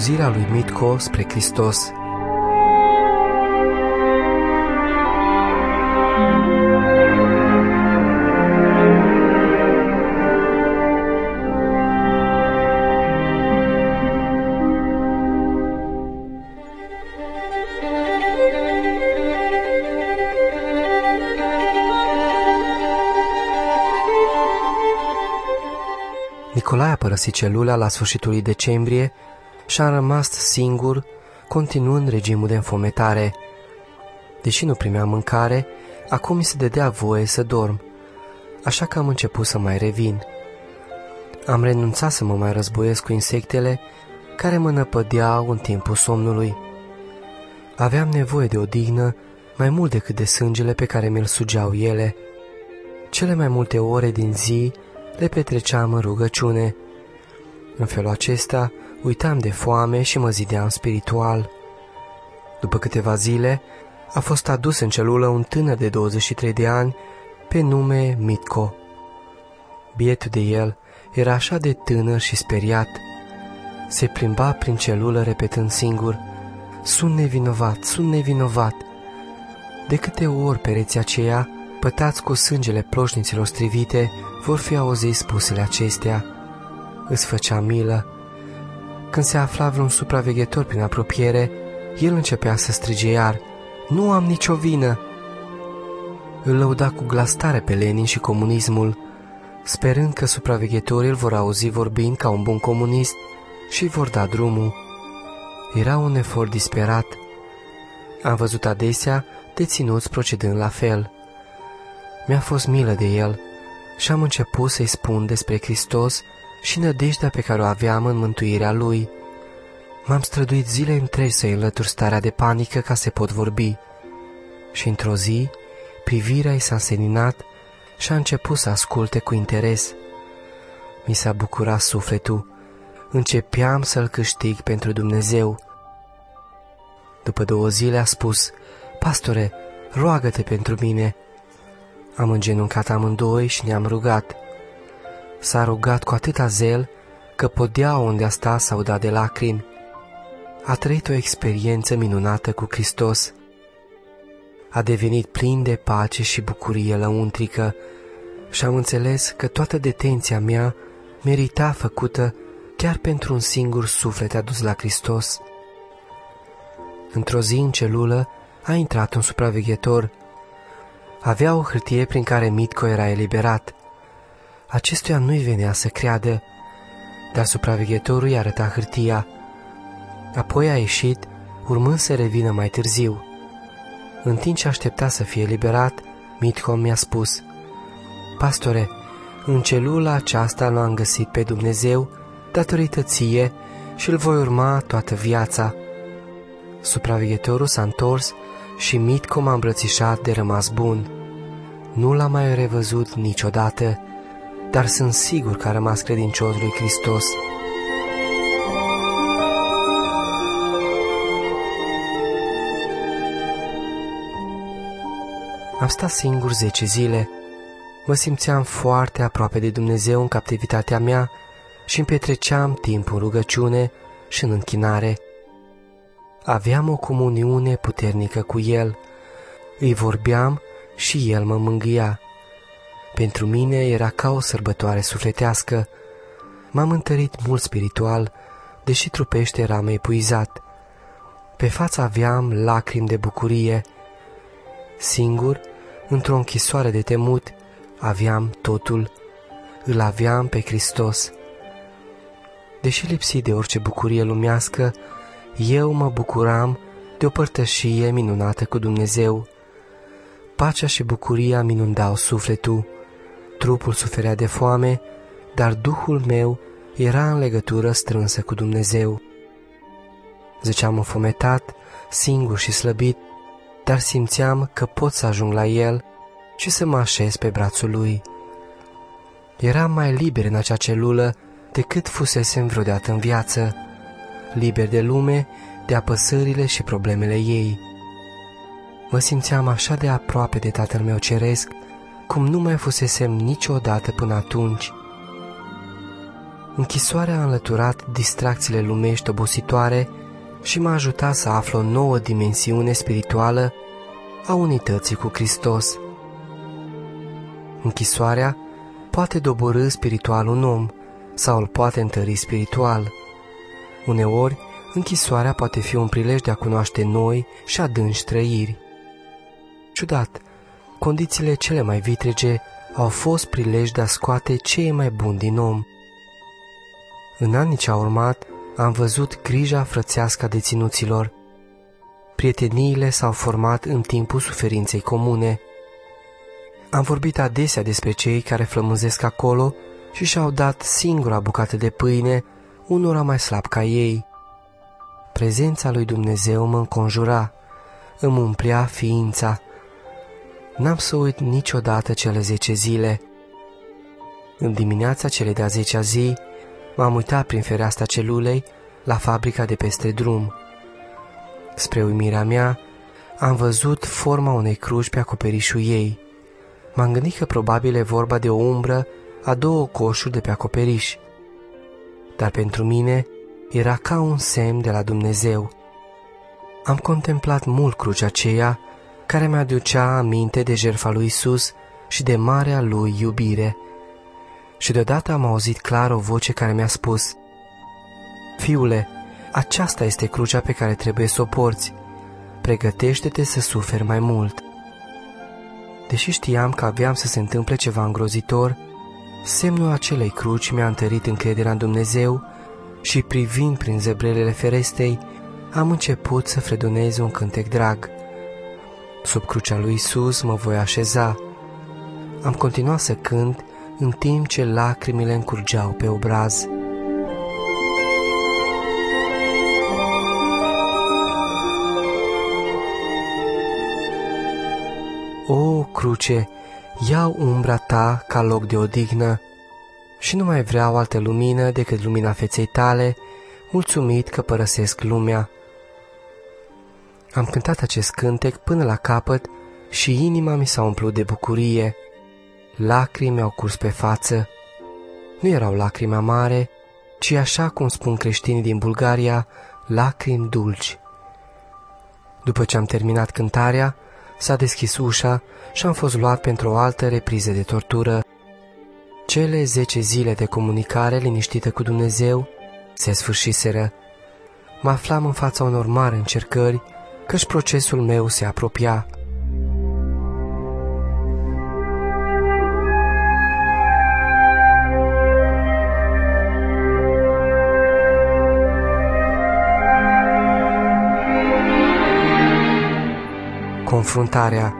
Călăuzirea lui Mitko spre Hristos. Nicolae a părăsit celula la sfârșitul lui decembrie și a rămas singur, continuând regimul de înfometare. Deși nu primeam mâncare, acum mi se dădea voie să dorm, așa că am început să mai revin. Am renunțat să mă mai războiesc cu insectele care mă năpădeau în timpul somnului. Aveam nevoie de odihnă mai mult decât de sângele pe care mi-l sugeau ele. Cele mai multe ore din zi le petreceam în rugăciune. În felul acesta uitam de foame și mă zideam spiritual. După câteva zile a fost adus în celulă un tânăr de 23 de ani pe nume Mitko. Bietul de el era așa de tânăr și speriat. Se plimba prin celulă repetând singur: "Sunt nevinovat, sunt nevinovat." De câte ori pereții aceia, pătați cu sângele ploșniților strivite, vor fi auzit spusele acestea. Îți făcea milă. Când se afla vreun supraveghetor prin apropiere, el începea să strige iar: "Nu am nicio vină!" Îl lăuda cu glas tare pe Lenin și comunismul, sperând că supraveghetorii îl vor auzi vorbind ca un bun comunist și vor da drumul. Era un efort disperat. Am văzut adesea deținuți procedând la fel. Mi-a fost milă de el și am început să-i spun despre Hristos și nădejdea pe care o aveam în mântuirea Lui. M-am străduit zile întregi să-i înlătur starea de panică ca să pot vorbi. Și într-o zi, privirea i s-a seninat și a început să asculte cu interes. Mi s-a bucurat sufletul. Începeam să-l câștig pentru Dumnezeu. După 2 zile a spus: "Pastore, roagă-te pentru mine." Am îngenuncat amândoi și ne-am rugat. S-a rugat cu atâta zel că podea unde a stat s-au dat de lacrimi. A trăit o experiență minunată cu Hristos. A devenit plin de pace și bucurie lăuntrică și am înțeles că toată detenția mea merita făcută chiar pentru un singur suflet adus la Hristos. Într-o zi în celulă a intrat un supraveghetor. Avea o hârtie prin care Mitko era eliberat. Acestuia nu-i venea să creadă, dar supraveghetorul i-a arătat hârtia. Apoi a ieșit, urmând să revină mai târziu. În timp ce aștepta să fie eliberat, Mitko mi-a spus: "Pastore, în celula aceasta l-am găsit pe Dumnezeu datorită ție și îl voi urma toată viața." Supraveghetorul s-a întors și Mitko m-a îmbrățișat de rămas bun. Nu l-am mai revăzut niciodată, dar sunt sigur că a rămas credincios lui Hristos. Am stat singur 10 zile. Mă simțeam foarte aproape de Dumnezeu în captivitatea mea și îmi petreceam timpul în rugăciune și în închinare. Aveam o comuniune puternică cu El. Îi vorbeam și El mă mângâia. Pentru mine era ca o sărbătoare sufletească. M-am întărit mult spiritual, deși trupește eram epuizat. Pe față aveam lacrimi de bucurie. Singur, într-o închisoare de temut, aveam totul. Îl aveam pe Hristos. Deși lipsit de orice bucurie lumească, eu mă bucuram de o părtășie minunată cu Dumnezeu. Pacea și bucuria mi inundau sufletul. Trupul suferea de foame, dar Duhul meu era în legătură strânsă cu Dumnezeu. Ziceam înfometat, singur și slăbit, dar simțeam că pot să ajung la El și să mă așez pe brațul Lui. Eram mai liber în acea celulă decât fusesem vreodată în viață, liber de lume, de apăsările și problemele ei. Mă simțeam așa de aproape de Tatăl meu ceresc, cum nu mai fusesem niciodată până atunci. Închisoarea a înlăturat distracțiile lumești obositoare și m-a ajutat să aflu o nouă dimensiune spirituală a unității cu Hristos. Închisoarea poate doborî spiritual un om sau îl poate întări spiritual. Uneori, închisoarea poate fi un prilej de a cunoaște noi și adânci trăiri. Ciudat, condițiile cele mai vitrege au fost prilej de a scoate cei mai buni din om. În anii ce au urmat, am văzut grija frățească a deținuților. Prieteniile s-au format în timpul suferinței comune. Am vorbit adesea despre cei care flămânzesc acolo și și-au dat singura bucată de pâine unora mai slab ca ei. Prezența lui Dumnezeu mă înconjura, îmi umplea ființa. N-am să uit niciodată cele 10 zile. În dimineața celei de-a 10-a zi, m-am uitat prin fereastra celulei la fabrica de peste drum. Spre uimirea mea, am văzut forma unei cruci pe acoperișul ei. M-am gândit că probabil e vorba de o umbră a 2 coșuri de pe acoperiș. Dar pentru mine era ca un semn de la Dumnezeu. Am contemplat mult crucea aceea, care mi-aducea aminte de jertfa lui Isus și de marea lui iubire. Și deodată am auzit clar o voce care mi-a spus: Fiule, aceasta este crucea pe care trebuie să o porți. Pregătește-te să suferi mai mult. Deși știam că aveam să se întâmple ceva îngrozitor, semnul acelei cruci mi-a întărit încrederea în Dumnezeu și, privind prin zăbrelele ferestei, am început să fredonez un cântec drag. Sub crucea lui Isus mă voi așeza. Am continuat să cânt în timp ce lacrimile îmi curgeau pe obraz. O, cruce, iau umbra ta ca loc de odihnă și nu mai vreau altă lumină decât lumina feței tale, mulțumit că părăsesc lumea. Am cântat acest cântec până la capăt și inima mi s-a umplut de bucurie. Lacrimi au curs pe față. Nu erau lacrimi amare, ci, așa cum spun creștinii din Bulgaria, lacrimi dulci. După ce am terminat cântarea, s-a deschis ușa și am fost luat pentru o altă repriză de tortură. Cele 10 zile de comunicare liniștită cu Dumnezeu se sfârșiseră. Mă aflam în fața unor mari încercări, căci procesul meu se apropia. Confruntarea.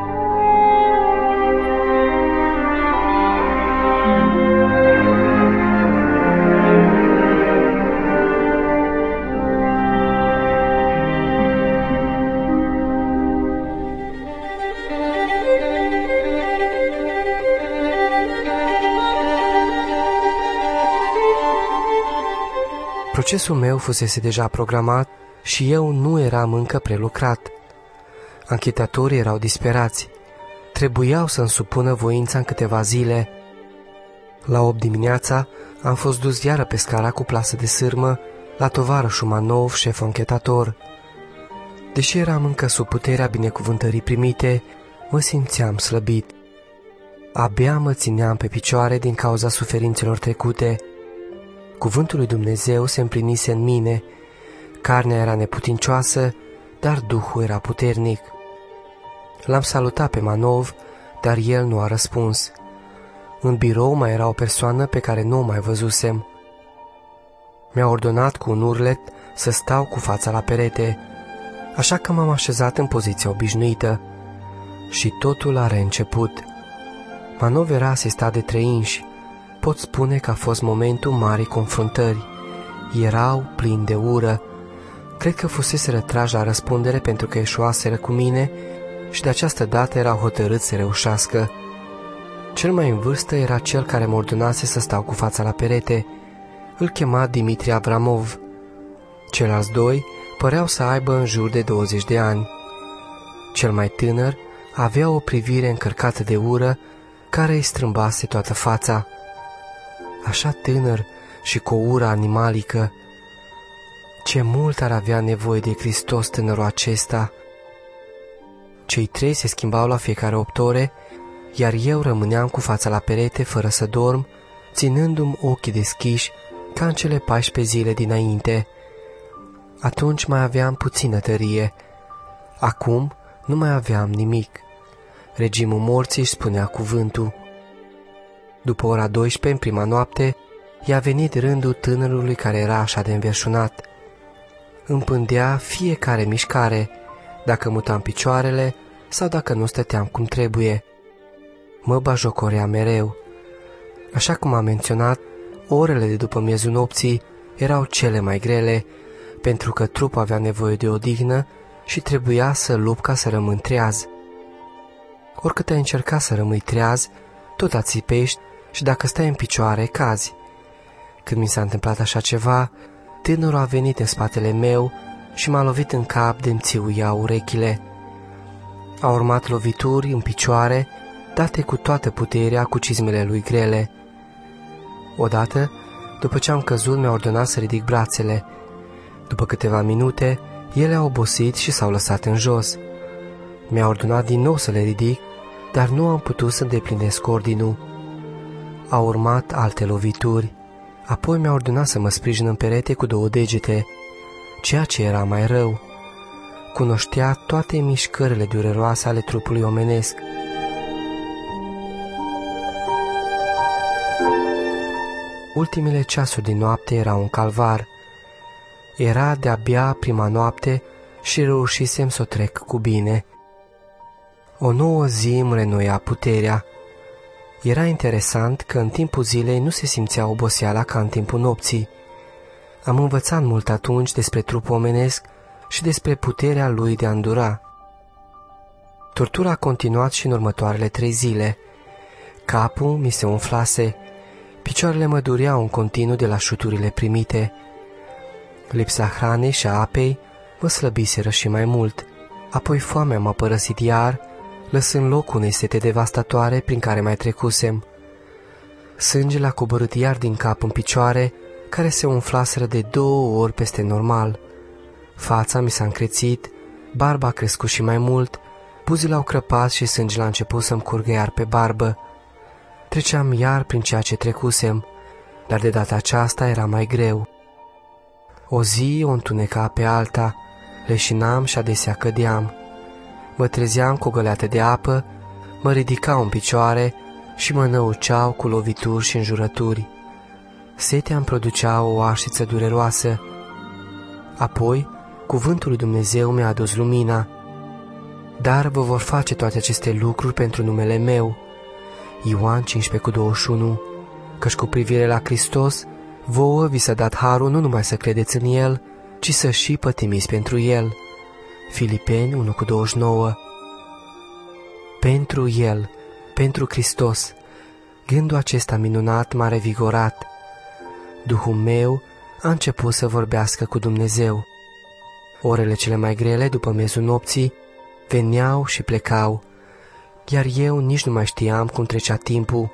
Procesul meu fusese deja programat și eu nu eram încă prelucrat. Anchetatorii erau disperați. Trebuiau să-mi supună voința în câteva zile. La 8 dimineața am fost dus iară pe scara cu plasă de sârmă la tovarășul Manov, șef anchetator. Deși eram încă sub puterea binecuvântării primite, mă simțeam slăbit. Abia mă țineam pe picioare din cauza suferințelor trecute. Cuvântul lui Dumnezeu se împlinise în mine. Carnea era neputincioasă, dar Duhul era puternic. L-am salutat pe Manov, dar el nu a răspuns. În birou mai era o persoană pe care nu o mai văzusem. Mi-a ordonat cu un urlet să stau cu fața la perete, așa că m-am așezat în poziția obișnuită. Și totul a reînceput. Manov era asistat de 3 inși. Pot spune că a fost momentul marii confruntări. Erau plini de ură. Cred că fusese retrași la răspundere pentru că eșuaseră cu mine și de această dată erau hotărâți să reușească. Cel mai în vârstă era cel care mă ordonase să stau cu fața la perete. Îl chema Dimitri Avramov. Ceilalți 2 păreau să aibă în jur de 20 de ani. Cel mai tânăr avea o privire încărcată de ură care îi strâmbase toată fața. Așa tânăr și cu o ură animalică. Ce mult ar avea nevoie de Hristos tânărul acesta! Cei 3 se schimbau la fiecare 8 ore, iar eu rămâneam cu fața la perete fără să dorm, ținându-mi ochii deschiși ca în cele 14 zile dinainte. Atunci mai aveam puțină tărie. Acum nu mai aveam nimic. Regimul morții își spunea cuvântul. După ora 12, în prima noapte, i-a venit rândul tânărului care era așa de înverșunat. Îmi pândea fiecare mișcare, dacă mutam picioarele sau dacă nu stăteam cum trebuie. Mă bajocorea mereu. Așa cum am menționat, orele de după miezul nopții erau cele mai grele, pentru că trupul avea nevoie de odihnă și trebuia să lupt ca să rămân treaz. Oricât ai încerca să rămâi treaz, tot ațipești și dacă stai în picioare, cazi. Când mi s-a întâmplat așa ceva, tânărul a venit în spatele meu și m-a lovit în cap de-mi țiuia urechile. A urmat lovituri în picioare, date cu toată puterea cu cizmele lui grele. Odată, după ce am căzut, mi-a ordonat să ridic brațele. După câteva minute, ele au obosit și s-au lăsat în jos. Mi-a ordonat din nou să le ridic, dar nu am putut să îndeplinesc ordinul. Au urmat alte lovituri. Apoi mi-a ordonat să mă sprijin în perete cu 2 degete, ceea ce era mai rău. Cunoștea toate mișcările dureroase ale trupului omenesc. Ultimele ceasuri din noapte erau un calvar. Era de-abia prima noapte și reușisem să o trec cu bine. O nouă zi îmi reînnoia puterea. Era interesant că în timpul zilei nu se simțea oboseala ca în timpul nopții. Am învățat mult atunci despre trupul omenesc și despre puterea lui de a îndura. Tortura a continuat și în următoarele 3 zile. Capul mi se umflase, picioarele mă dureau în continuu de la șuturile primite. Lipsa hranei și a apei mă slăbiseră și mai mult. Apoi foamea m-a părăsit iar, lăsând loc unei sete devastatoare prin care mai trecusem. Sângele a coborât iar din cap în picioare, care se umflaseră de 2 ori peste normal. Fața mi s-a încrețit, barba a crescut și mai mult, buzile au crăpat și sângele a început să-mi curgă iar pe barbă. Treceam iar prin ceea ce trecusem, dar de data aceasta era mai greu. O zi o întuneca pe alta, leșinam și adesea cădeam. Mă trezeam cu o găleată de apă, mă ridicau în picioare și mă năuceau cu lovituri și înjurături. Setea îmi producea o arșiță dureroasă. Apoi, cuvântul lui Dumnezeu mi-a adus lumina. Dar vă vor face toate aceste lucruri pentru numele meu. Ioan 15:21. Căci cu privire la Hristos, vouă vi s-a dat harul nu numai să credeți în El, ci să și pătimiți pentru El. Filipeni 1:29. Pentru El, pentru Hristos, gândul acesta minunat m-a revigorat. Duhul meu a început să vorbească cu Dumnezeu. Orele cele mai grele după miezul nopții veneau și plecau, iar eu nici nu mai știam cum trecea timpul.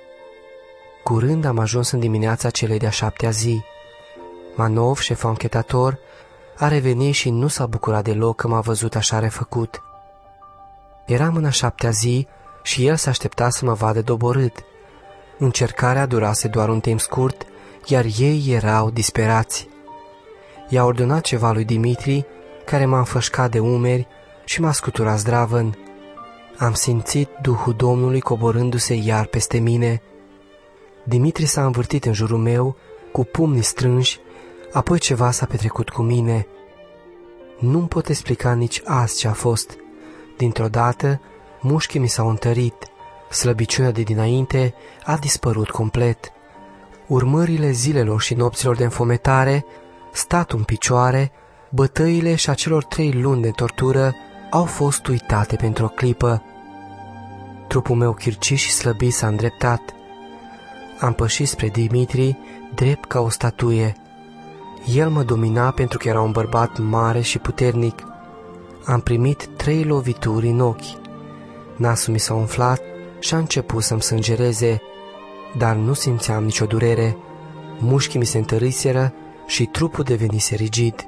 Curând am ajuns în dimineața celei de-a 7-a zi. Manov, șeful anchetator, a revenit și nu s-a bucurat deloc că m-a văzut așa refăcut. Eram în a 7-a zi și el s-a așteptat să mă vadă doborât. Încercarea durase doar un timp scurt, iar ei erau disperați. I-a ordonat ceva lui Dimitri, care m-a înfășcat de umeri și m-a scuturat zdravăn. Am simțit Duhul Domnului coborându-se iar peste mine. Dimitri s-a învârtit în jurul meu, cu pumnii strânși, apoi ceva s-a petrecut cu mine. Nu-mi pot explica nici azi ce a fost. Dintr-o dată, mușchii mi s-au întărit, slăbiciunea de dinainte a dispărut complet. Urmările zilelor și nopților de înfometare, statul în picioare, bătăile și acelor 3 luni de tortură au fost uitate pentru o clipă. Trupul meu chircit și slăbit s-a îndreptat. Am pășit spre Dimitri, drept ca o statuie. El mă domina pentru că era un bărbat mare și puternic. Am primit 3 lovituri în ochi. Nasul mi s-a umflat și a început să-mi sângereze, dar nu simțeam nicio durere. Mușchii mi se întăriseră și trupul devenise rigid.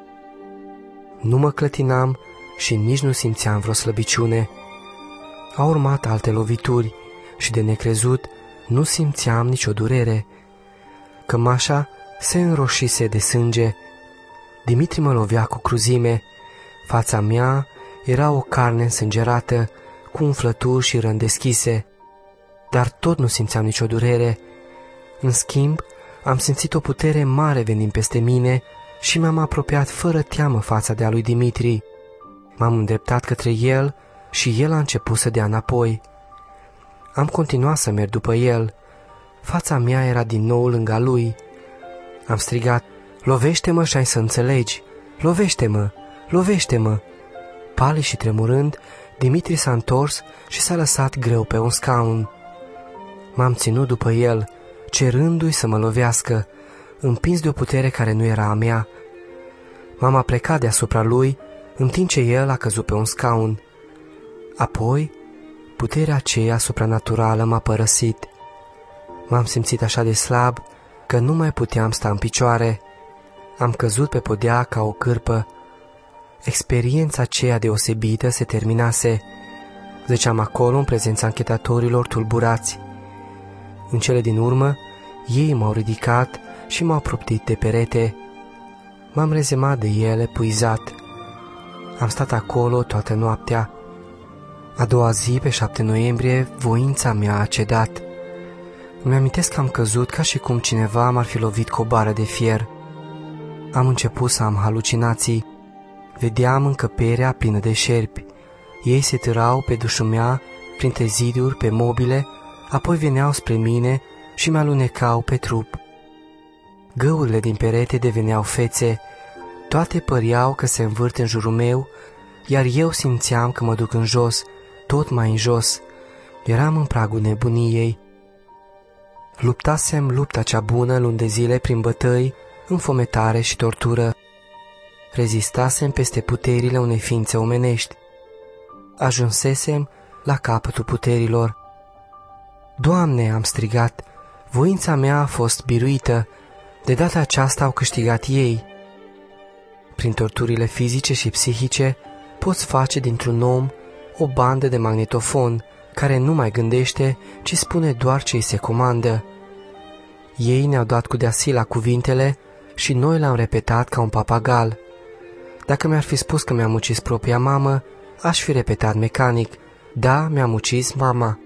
Nu mă clătinam și nici nu simțeam vreo slăbiciune. Au urmat alte lovituri și de necrezut nu simțeam nicio durere. Cămașa se înroșise de sânge. Dimitri mă lovea cu cruzime. Fața mea era o carne însângerată, cu umflături și răni deschise, dar tot nu simțeam nicio durere. În schimb, am simțit o putere mare venind peste mine și m-am apropiat fără teamă fața de a lui Dimitri. M-am îndreptat către el și el a început să dea înapoi. Am continuat să merg după el. Fața mea era din nou lângă a lui. Am strigat: "Lovește-mă și ai să înțelegi! Lovește-mă! Lovește-mă!" Palid și tremurând, Dimitri s-a întors și s-a lăsat greu pe un scaun. M-am ținut după el, cerându-i să mă lovească, împins de o putere care nu era a mea. M-am aplecat deasupra lui, în timp ce el a căzut pe un scaun. Apoi, puterea aceea supranaturală m-a părăsit. M-am simțit așa de slab că nu mai puteam sta în picioare. Am căzut pe podea ca o cârpă. Experiența aceea deosebită se terminase. Zăceam acolo în prezența anchetatorilor tulburați. În cele din urmă, ei m-au ridicat și m-au proptit de perete. M-am rezemat de ele, puizat. Am stat acolo toată noaptea. A doua zi, pe 7 noiembrie, voința mea a cedat. Îmi amintesc că am căzut ca și cum cineva m-ar fi lovit cu o bară de fier. Am început să am halucinații. Vedeam încăperea plină de șerpi. Ei se târau pe dușul mea, printre ziduri, pe mobile, apoi veneau spre mine și mi-alunecau pe trup. Găurile din perete deveneau fețe, toate păreau că se învârt în jurul meu, iar eu simțeam că mă duc în jos, tot mai în jos. Eram în pragul nebuniei. Luptasem lupta cea bună luni de zile prin bătăi, înfometare și tortură. Rezistasem peste puterile unei ființe omenești. Ajunsesem la capătul puterilor. Doamne, am strigat, voința mea a fost biruită, de data aceasta au câștigat ei. Prin torturile fizice și psihice poți face dintr-un om o bandă de magnetofon care nu mai gândește, ci spune doar ce îi se comandă. Ei ne-au dat cu deasila cuvintele și noi le-am repetat ca un papagal. Dacă mi-ar fi spus că mi-am ucis propria mamă, aș fi repetat mecanic: da, mi-am ucis mama.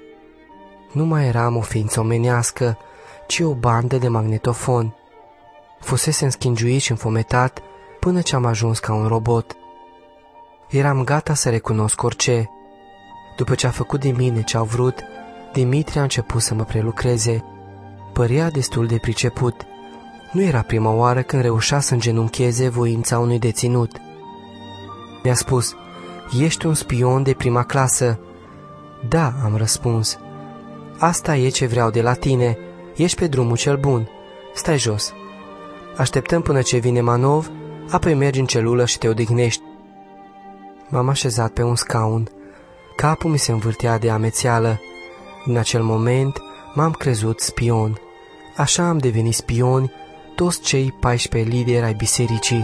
Nu mai eram o ființă omenească, ci o bandă de magnetofon. Fusesem schingiuit și înfometat până ce am ajuns ca un robot. Eram gata să recunosc orice. După ce a făcut din mine ce au vrut, Dimitri a început să mă prelucreze. Părea destul de priceput. Nu era prima oară când reușea să îngenuncheze voința unui deținut. Mi-a spus: ești un spion de prima clasă. Da, am răspuns. Asta e ce vreau de la tine. Ești pe drumul cel bun. Stai jos. Așteptăm până ce vine Manov, apoi mergi în celulă și te odihnești. M-am așezat pe un scaun. Capul mi se învârtea de amețeală. În acel moment m-am crezut spion. Așa am devenit spioni toți cei 14 lideri ai bisericii.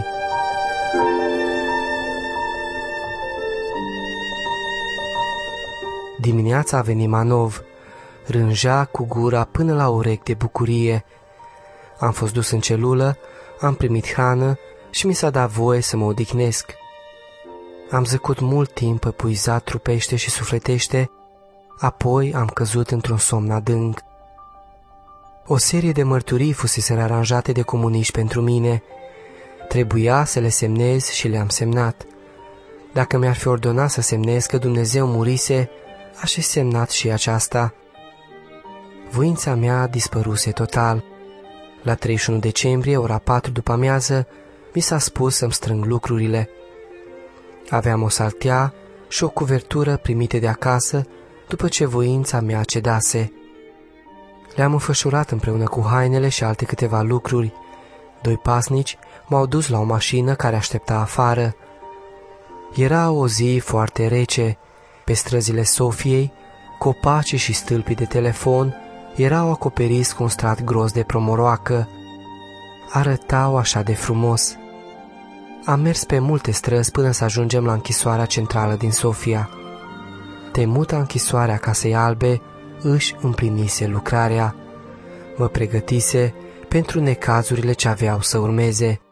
Dimineața a venit Manov. Rângea cu gura până la urechi de bucurie. Am fost dus în celulă, am primit hrană și mi s-a dat voie să mă odihnesc. Am zăcut mult timp epuizat trupește și sufletește, apoi am căzut într-un somn adânc. O serie de mărturii fusese aranjate de comuniști pentru mine. Trebuia să le semnez și le-am semnat. Dacă mi-ar fi ordonat să semnez că Dumnezeu murise, aș fi semnat și aceasta. Voința mea dispăruse total. La 31 decembrie, ora 4 după amiază, mi s-a spus să-mi strâng lucrurile. Aveam o saltea și o cuvertură primite de acasă după ce voința mea cedase. Le-am înfășurat împreună cu hainele și alte câteva lucruri. 2 pasnici m-au dus la o mașină care aștepta afară. Era o zi foarte rece. Pe străzile Sofiei, copacii și stâlpii de telefon erau acoperiți cu un strat gros de promoroacă. arătau așa de frumos. Am mers pe multe străzi până să ajungem la închisoarea centrală din Sofia. Temuta închisoarea Casei Albe își împlinise lucrarea, mă pregătise pentru necazurile ce aveau să urmeze.